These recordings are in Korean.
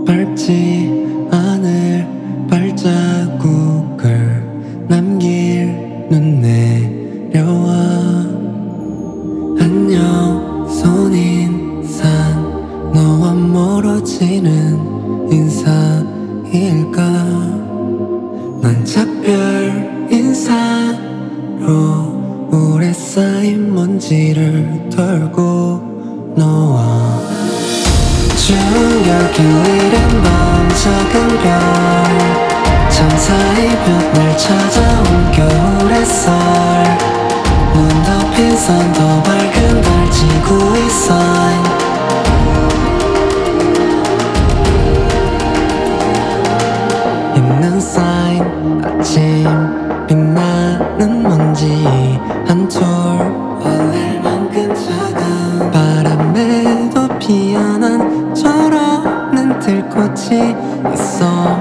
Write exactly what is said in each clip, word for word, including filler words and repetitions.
밟지 않을 발자국을 남길 눈 내려와. 안녕 손인상, 너와 멀어지는 인사일까. 난 작별 인사로 오래 쌓인 먼지를 털고 너와 충격이 이른 밤 작은 별 잠사이 볕날 찾아온 겨울의 썰. 눈 덮인 산 더 밝은 달 지구의 사인. 있는 사인 아침 빛나는 먼지 한 톨 오늘만큼 작은 바람에도 피어난 저러는 들꽃이 있어.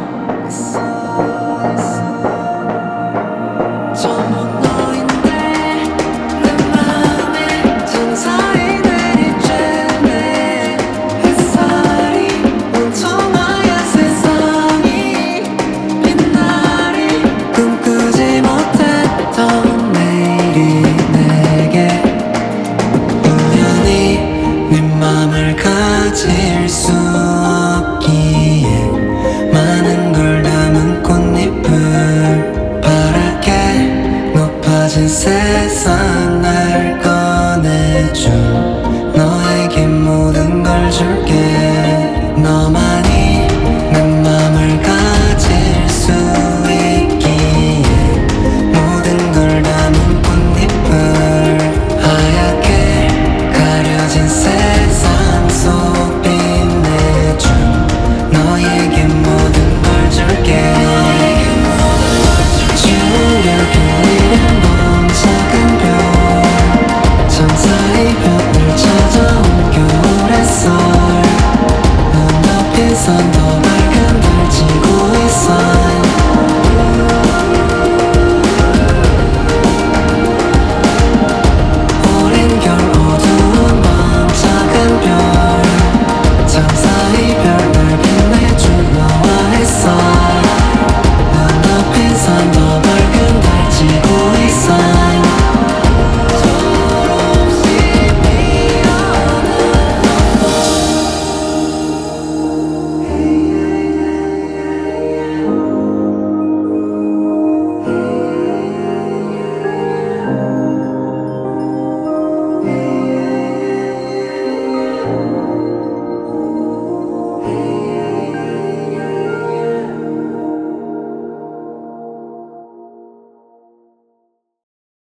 전부 너인데 내 맘에 정사이 내리쬐네. 햇살이 온통하여 세상이 빛나리. 꿈꾸지 못했던 내일이 내게 우연히 네 맘을 가질 수 없기에 많은 걸 담은 꽃잎을 파랗게 높아진 세상 날 꺼내준 너에게 모든 걸 줄게. 너만이 내 맘을 가질 수 있기에 모든 걸 담은 꽃잎을 하얗게 가려진 세상 속 빛내준 너에게 모든 걸 줄게. 충격이 이른 밤 작은 별 잠사이 볕을 찾아온 겨울의 썰. 눈 덮인 산 더 밝은